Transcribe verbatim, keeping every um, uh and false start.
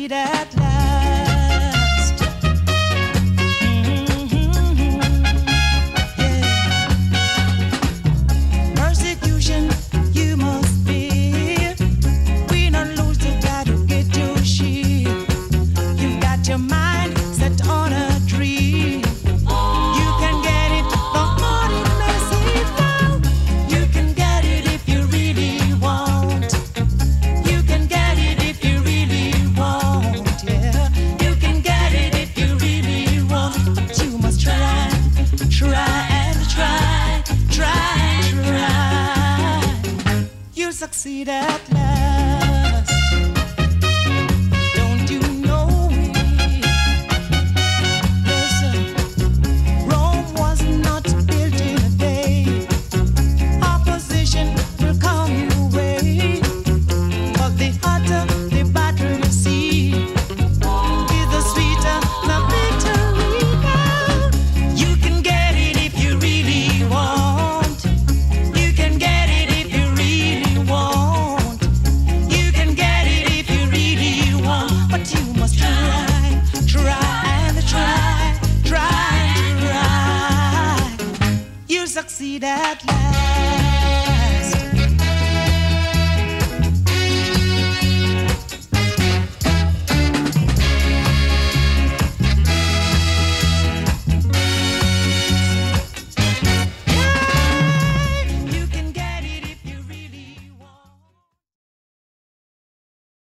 succeed at last. Mm-hmm. Yeah. Persecution you must fear. We don't lose the guy to get your shit. You've got your mind set on a dream. You can get it the more it may seem now. You can get it if you really want. You can get it if you really want, yeah. You can get it if you really want. But you must try, try and try, try, try. You'll succeed at last. Don't you know it? Listen, Rome was not built in a day. Opposition will come your way. But the hotter the battle you see, is the sweeter the victory now. You can get it if you really want. You can get it if you really want. You can get it if you really want. But you must try, try and try, try, try. You'll succeed at last.